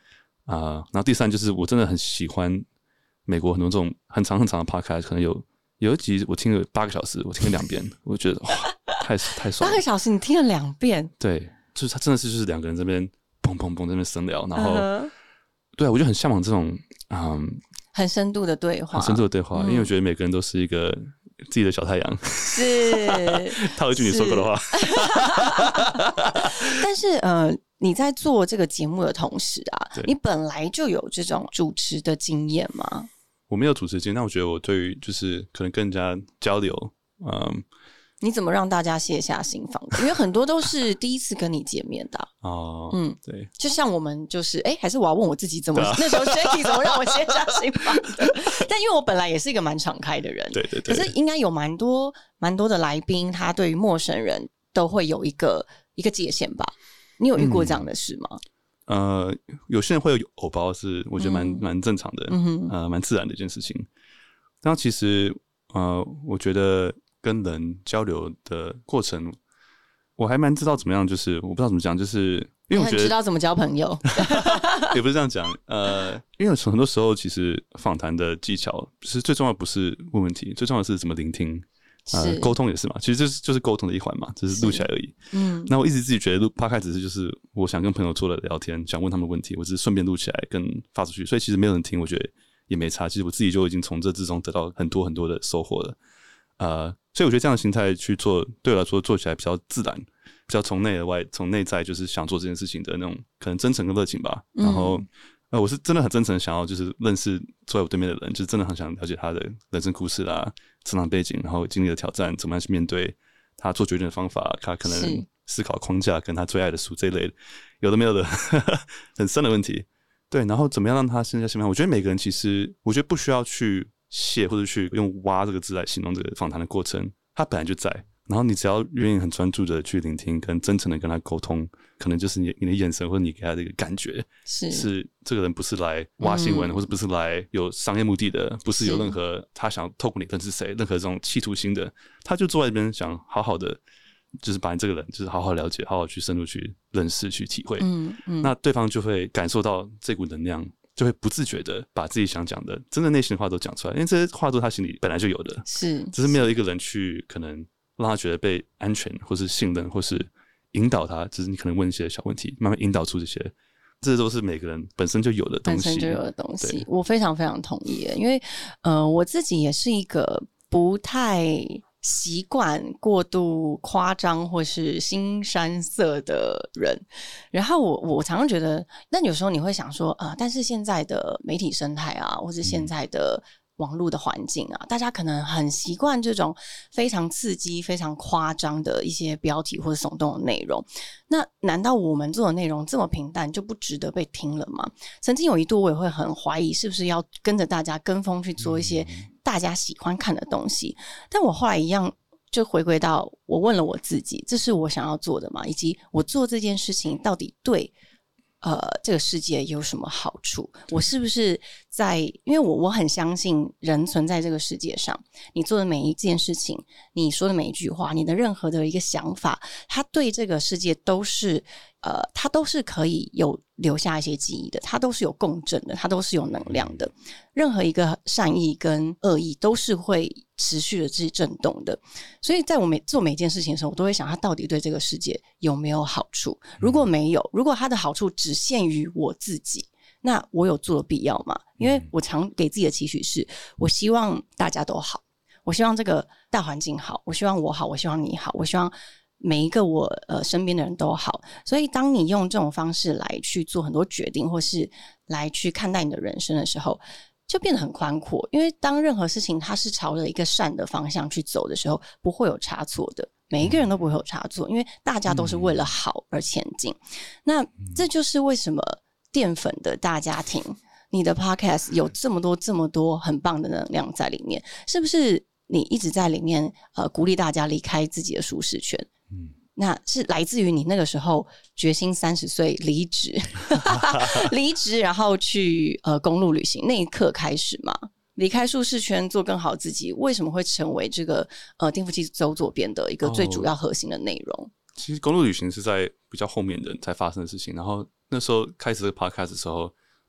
然后第三就是我真的很喜欢美国很多这种很长很长的 podcast， 可能有一集我听了8个小时，我听了2遍，我觉得哇，太爽了。 8个小时你听了2遍？ 对，就是他真的是就是2个人这边砰砰砰这边深聊，然后对啊，我就很向往这种很深度的对话， 很深度的对话，因为我觉得每个人都是一个自己的小太阳， 是套一句你说过的话。 但是你在做这个节目的同时啊，你本来就有这种主持的经验吗？ 我没有主持经验，但我觉得我对于就是可能跟人家交流， 你怎么让大家卸下心防？因为很多都是第一次跟你见面的对， 就像我们就是还是我要问我自己怎么那时候 Jackie 怎么让我卸下心防的？但因为我本来也是一个蛮敞开的人， 对， 可是应该有蛮多的来宾，他对于陌生人都会有一个界限吧？你有遇过这样的事吗？ 有些人会有偶包，是我觉得蛮正常的，蛮自然的一件事情。但其实我觉得跟人交流的过程，我还蛮知道怎么样，就是我不知道怎么讲，就是因为我觉得知道怎么交朋友， 也不是这样讲，因为很多时候其实访谈的技巧，是最重要不是问问题，最重要的是怎么聆听。沟通也是嘛，其实就是沟通的一环嘛，只是录起来而已。那我一直自己觉得录 podcast 只是就是我想跟朋友做的聊天，想问他们问题，我只是顺便录起来跟发出去，所以其实没有人听，我觉得也没差。其实我自己就已经从这之中得到很多很多的收获了。所以我觉得这样的心态去做，对我来说做起来比较自然，比较从内而外，从内在就是想做这件事情的那种可能真诚跟热情吧。然后我是真的很真诚的想要就是认识坐在我对面的人，就是真的很想了解他的人生故事啦、成长背景，然后经历的挑战，怎么样去面对他做决定的方法，他可能思考框架跟他最爱的书这一类的有的没有的很深的问题。对，然后怎么样让他卸下心防？我觉得每个人其实我觉得不需要去卸或者去用挖这个字来形容这个访谈的过程，他本来就在。然后你只要愿意很专注的去聆听，跟真诚的跟他沟通，可能就是你的眼神或者你给他的一个感觉，是这个人不是来挖新闻，或者不是来有商业目的的，不是有任何他想透过你认识谁，任何这种企图心的，他就坐在那边想好好的，就是把你这个人就是好好了解，好好去深入去认识去体会，那对方就会感受到这股能量。就会不自觉的把自己想讲的真的内心的话都讲出来，因为这些话都是他心里本来就有的，只是没有一个人去可能让他觉得被安全或是信任或是引导他，只是你可能问一些小问题慢慢引导出这都是每个人本身就有的东西， 本身就有的东西。我非常非常同意，因为我自己也是一个不太习惯过度夸张或是腥膻色的人，然后我常常觉得，但有时候你会想说但是现在的媒体生态啊，或是现在的网络的环境啊，大家可能很习惯这种非常刺激非常夸张的一些标题或者耸动的内容，那难道我们做的内容这么平淡就不值得被听了吗？曾经有一度我也会很怀疑是不是要跟着大家跟风去做一些大家喜欢看的东西，但我后来一样就回归到我问了我自己，这是我想要做的吗？以及我做这件事情到底对这个世界有什么好处？我是不是因为我很相信人存在这个世界上，你做的每一件事情，你说的每一句话，你的任何的一个想法，它对这个世界都是它都是可以有留下一些记忆的，它都是有共振的，它都是有能量的，任何一个善意跟恶意都是会持续的去震动的。所以在我做每件事情的时候，我都会想它到底对这个世界有没有好处，如果没有，如果它的好处只限于我自己，那我有做的必要吗？因为我常给自己的期许是，我希望大家都好，我希望这个大环境好，我希望我好，我希望你好，我希望每一个我身边的人都好。所以当你用这种方式来去做很多决定，或是来去看待你的人生的时候，就变得很宽阔。因为当任何事情它是朝着一个善的方向去走的时候，不会有差错的，每一个人都不会有差错，因为大家都是为了好而前进。那这就是为什么淀粉的大家庭，你的 podcast 有这么多很棒的能量在里面，是不是你一直在里面鼓励大家离开自己的舒适圈？那是来自于你那个时候决心30岁离职离职然后去公路旅行那一刻开始嘛，离开舒适圈做更好自己，为什么会成为这个颠覆期走左边的一个最主要核心的内容？ 其实公路旅行是在比较后面的才发生的事情，然后那时候开始这个 podcast 的时候，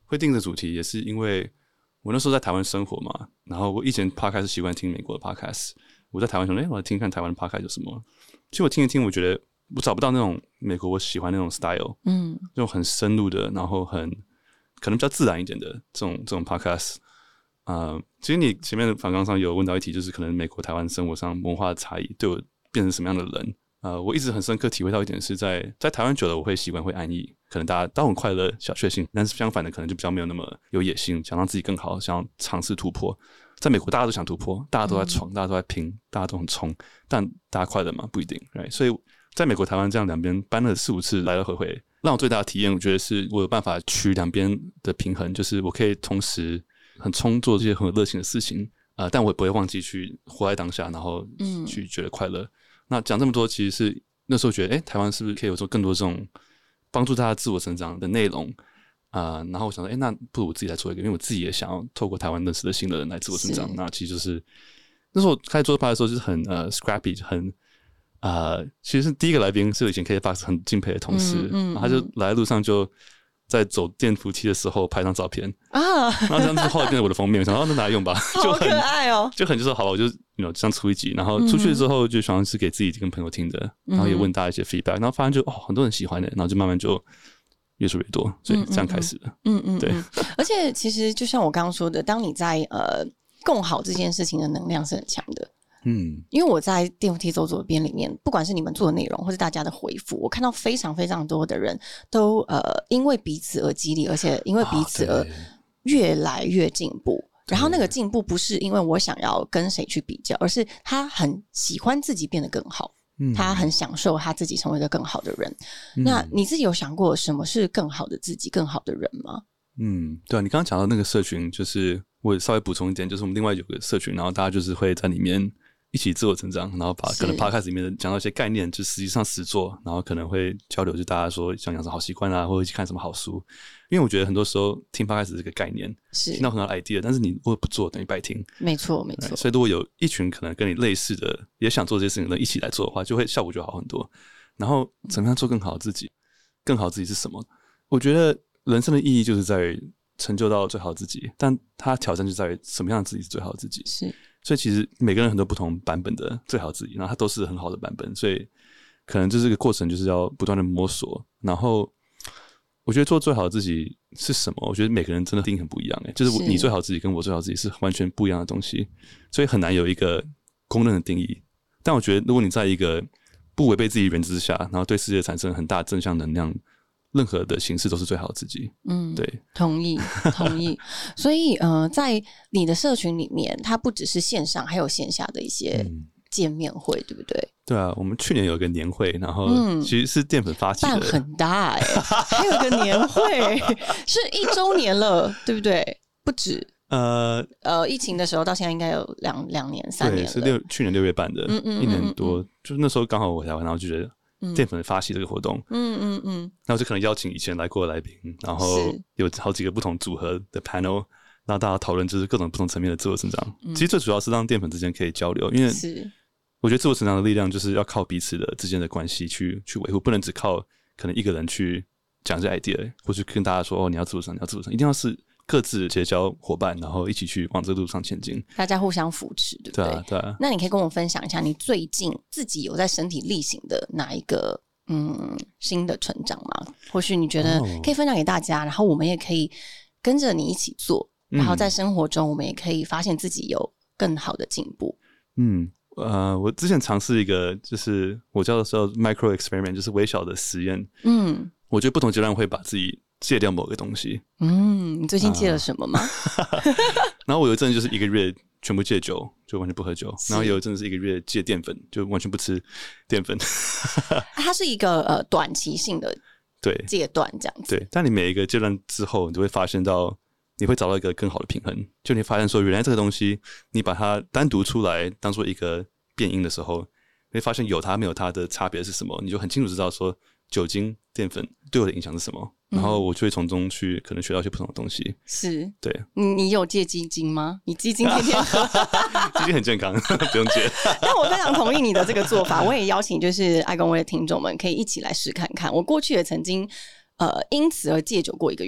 会定的主题，也是因为我那时候在台湾生活嘛，然后我以前 podcast 习惯听美国的 podcast， 我在台湾想我来听看台湾的 podcast 有什么。其实我听一听，我觉得我找不到那种美国我喜欢那种 style， 那种很深入的，然后很可能比较自然一点的这种 podcast。其实你前面的访纲上有问到一题，就是可能美国台湾生活上文化的差异对我变成什么样的人。我一直很深刻体会到一点是在台湾久了，我会习惯会安逸，可能大家都很快乐小确幸，但是相反的可能就比较没有那么有野心，想让自己更好，想要尝试突破。在美国大家都想突破，大家都在闯，大家都在拼，大家都很冲，但大家快乐吗？不一定 right？ 所以在美国台湾这样两边搬了4-5次来来回回，让我最大的体验我觉得是我有办法取两边的平衡，就是我可以同时很冲做这些很有热情的事情，但我也不会忘记去活在当下，然后去觉得快乐。那讲这么多，其实是那时候觉得，台湾是不是可以有做更多这种帮助大家自我成长的内容然后我想说，那不如我自己来做一个，因为我自己也想要透过台湾认识的新的人来自我成长。那其实就是那时候开始做 podcast 的时候，就是很scrappy， 很其实是第一个来宾是我以前 KKBOX 很敬佩的同事，然后他就来的路上就在走电扶梯的时候拍张照片然后这样子后来变成我的封面，我想那拿来用吧， 好可爱哦， 就很就说好吧，我就这样出一集，然后出去之后就想是给自己跟朋友听的，然后也问大家一些 feedback， 然后发现就很多人喜欢的，然后就慢慢就越说越多，所以这样开始了。对。 而且其实就像我刚刚说的，当你在共好这件事情的能量是很强的。因为我在电扶梯走左边里面，不管是你们做的内容或是大家的回复，我看到非常非常多的人都因为彼此而激励，而且因为彼此而越来越进步。然后那个进步不是因为我想要跟谁去比较，而是他很喜欢自己变得更好，他很享受他自己成为一个更好的人。那你自己有想过什么是更好的自己，更好的人吗？ 对啊，你刚刚讲到那个社群，就是我稍微补充一点，就是我们另外有个社群，然后大家就是会在里面一起自我成长，然后把可能 podcast 里面的讲到一些概念，就实际上实做，然后可能会交流，就大家说想养成好习惯或者一起看什么好书。因为我觉得很多时候听 podcast 这个概念，是听到很好的 idea， 但是你如果不做，等于白听。没错。所以如果有一群可能跟你类似的，也想做这些事情的人一起来做的话，就会效果就好很多。然后怎么样做更好的自己？更好的自己是什么？我觉得人生的意义就是在于成就到最好的自己，但它挑战就在于什么样的自己是最好的自己。是。所以其实每个人很多不同版本的最好的自己，然后它都是很好的版本，所以可能这个过程就是要不断的摸索。然后我觉得做最好的自己是什么？我觉得每个人真的定义很不一样就是你最好的自己跟我最好的自己是完全不一样的东西，所以很难有一个公认的定义。但我觉得如果你在一个不违背自己原则之下，然后对世界产生很大正向能量，任何的形式都是最好的自己。对，同意。 所以在你的社群里面，它不只是线上，还有线下的一些见面会，对不对？ 对啊，我们去年有一个年会，然后其实是淀粉发起的， 办很大还有一个年会是1周年了，对不对？不止。疫情的时候到现在应该有2年3年了。 对，是去年6月办的，1年多，就是那时候刚好我台湾，然后就觉得淀粉发起这个活动，然后就可能邀请以前来过的来宾，然后有好几个不同组合的 panel， 然后大家讨论就是各种不同层面的自我成长。其实最主要是让淀粉之间可以交流，因为我觉得自我成长的力量就是要靠彼此的之间的关系去维护，不能只靠可能一个人去讲这 idea， 或是跟大家说你要自我成长，你要自我成长，一定要是各自结交伙伴，然后一起去往这个路上前进， 大家互相扶持，对不对？对啊。那你可以跟我分享一下，你最近自己有在身体力行的哪一个新的成长吗？或许你觉得可以分享给大家，然后我们也可以跟着你一起做，然后在生活中我们也可以发现自己有更好的进步。 我之前尝试一个，就是我叫的时候 micro experiment， 就是微小的实验。我觉得不同阶段会把自己戒掉某个东西。 你最近戒了什么吗？ 然后我有一阵就是1个月全部戒酒，就完全不喝酒。然后有一阵是1个月戒淀粉，就完全不吃淀粉。 它是一个短期性的戒断这样子。 对，但你每一个阶段之后，你就会发现到，你会找到一个更好的平衡。就你发现说，原来这个东西，你把它单独出来当做一个变因的时候，你会发现有它没有它的差别是什么，你就很清楚知道说酒精、淀粉对我的影响是什么。然后我就会从中去可能学到一些不同的东西。是，对。 你有戒鸡精吗？你鸡精天天喝？ 鸡精很健康，不用戒。 但我非常同意你的这个做法，我也邀请就是爱公威的听众们可以一起来试看看。我过去也曾经因此而戒酒过1个月。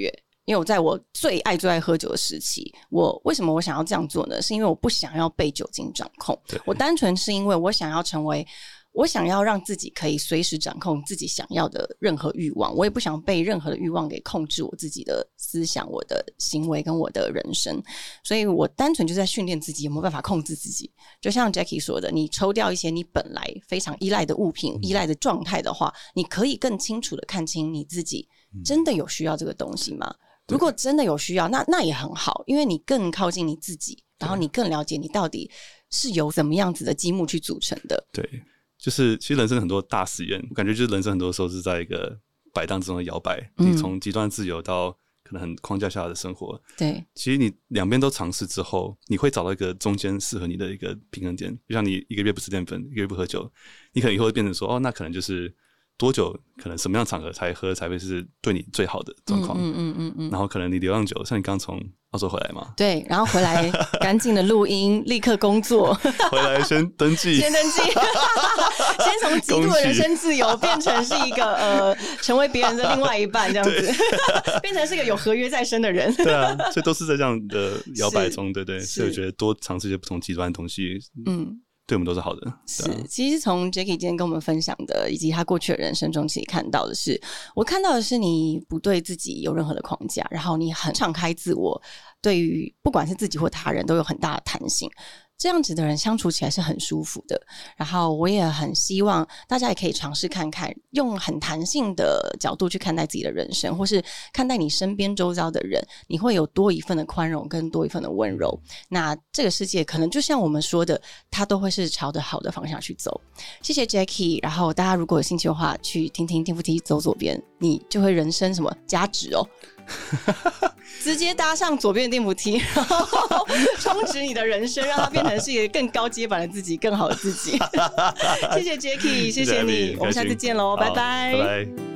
因为我在我最爱喝酒的时期，为什么我想要这样做呢？是因为我不想要被酒精掌控，我单纯是因为我想要让自己可以随时掌控自己想要的任何欲望，我也不想被任何的欲望给控制我自己的思想、我的行为跟我的人生，所以我单纯就在训练自己有没有办法控制自己。就像 Jackie 说的，你抽掉一些你本来非常依赖的物品、依赖的状态的话，你可以更清楚的看清你自己真的有需要这个东西吗？如果真的有需要，那也很好，因为你更靠近你自己，然后你更了解你到底是由怎么样子的积木去组成的。 对，就是其实人生很多大实验，我感觉就是人生很多时候是在一个摆荡之中的摇摆，你从极端自由到可能很框架下的生活， 对， 其实你两边都尝试之后，你会找到一个中间适合你的一个平衡点。就像你1个月不吃淀粉，1个月不喝酒，你可能以后会变成说，那可能就是多久，可能什么样场合才喝才会是对你最好的状况。然后可能你流浪酒，像你刚从澳洲回来嘛， 对，然后回来赶紧的录音，立刻工作， 回来先登记， 先从极度的人身自由变成是一个成为别人的另外一半这样子，变成是一个有合约在身的人。 对啊，所以都是在这样的摇摆中，对不对？所以我觉得多尝试一些不同极端的东西，对我们都是好的。 是，其实从 Jackie 今天跟我们分享的，以及他过去的人生中，其实看到的是，我看到的是你不对自己有任何的框架，然后你很敞开自我，对于不管是自己或他人都有很大的弹性。这样子的人相处起来是很舒服的，然后我也很希望大家也可以尝试看看，用很弹性的角度去看待自己的人生，或是看待你身边周遭的人，你会有多一份的宽容跟多一份的温柔。那这个世界可能就像我们说的，它都会是朝着好的方向去走。谢谢 Jackie， 然后大家如果有兴趣的话，去听听电扶梯走左边，你就会人生什么加值哦。直接搭上左边的电扶梯，然后充实你的人生，让它变成是一个更高阶版的自己，更好的自己。谢谢 Jackie， 谢谢你，我们下次见喽，拜拜。 拜拜。